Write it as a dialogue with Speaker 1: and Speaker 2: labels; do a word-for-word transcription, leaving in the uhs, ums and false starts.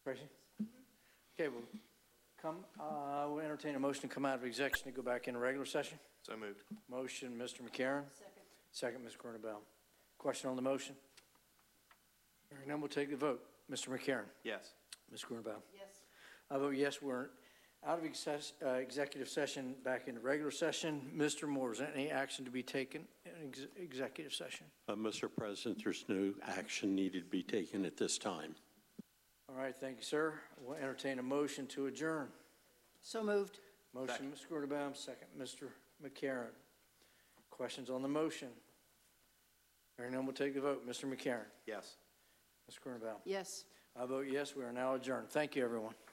Speaker 1: Tracy? Okay, we'll come, uh, we'll entertain a motion to come out of executive to go back into regular session.
Speaker 2: So moved.
Speaker 1: Motion, Mister McCarron.
Speaker 3: Second.
Speaker 1: Second, Miz Cornabell. Question on the motion? Hearing none, we'll take the vote. Mister McCarron.
Speaker 2: Yes.
Speaker 1: Miz Cornabell.
Speaker 3: Yes.
Speaker 1: I vote yes, we're out of exec- uh, executive session, back into regular session. Mister Moore, is there any action to be taken in ex- executive session?
Speaker 4: Uh, Mister President, there's no action needed to be taken at this time.
Speaker 1: All right, thank you, sir. We'll entertain a motion to adjourn.
Speaker 3: So moved.
Speaker 1: Motion,
Speaker 2: Second.
Speaker 1: Miz Cornabell, second, Mister McCarron. Questions on the motion? Hearing none, we'll take the vote. Mister McCarron.
Speaker 2: Yes.
Speaker 1: Miz Cornabell.
Speaker 3: Yes.
Speaker 1: I vote yes, we are now adjourned. Thank you, everyone.